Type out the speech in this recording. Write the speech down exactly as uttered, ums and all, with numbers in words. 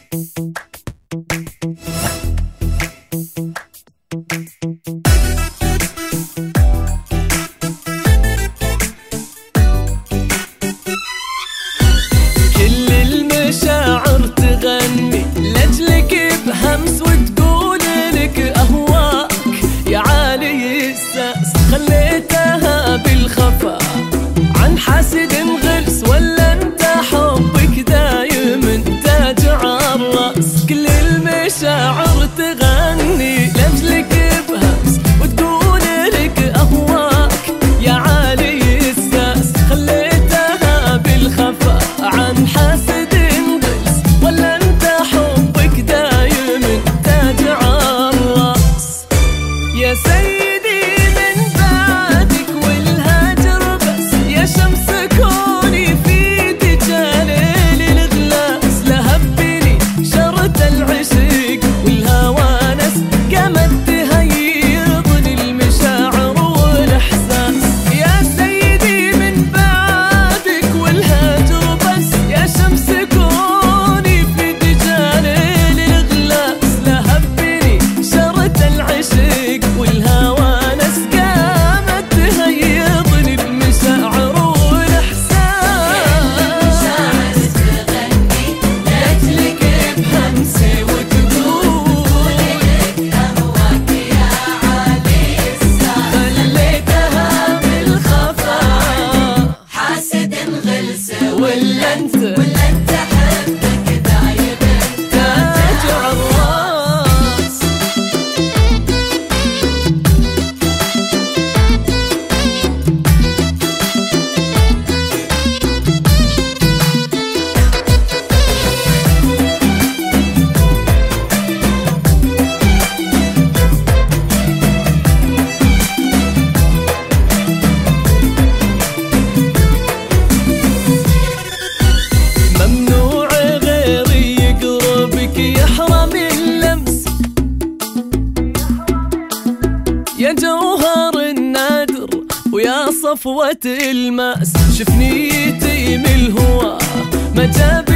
كل المشاعر تغني لأجلك بهمس وتقول لك أهواك يا عالي الساس، خليتها بالخفا عن حاسد غلس، ولا انت حبك دايم تاج عالراس. كل المشاعر تغني لأجلك بهمس وتقول لك أهواك يا عالي الساس، خليتها بالخفا عن حاسد غلس، ولا انت حبك دايم تاج عالراس. يا سيدي من بعدك والهجر بس، يا شمس كوني في دجاليل الغلاس، لهبني شرط العشق والهوانس، قامت تهيضني المشاعر والاحساس. يا سيدي من بعدك والهجر بس، يا شمس كوني في دجاليل الغلاس، لهبني شرط العشق والهوانس، قامت تهيضني المشاعر والاحساس. لأجلك بهمسي وتقول أهواك يا عالي الساس، خليتها بالخفا حاسد غلس، ولا انت ولا انت حبك دايم تاج عالراس. ممنوع غيري يقربك يحرم اللمس، يا جوهر النادر ويا صفوة الماس، شفنيتي من الهوى ما جاب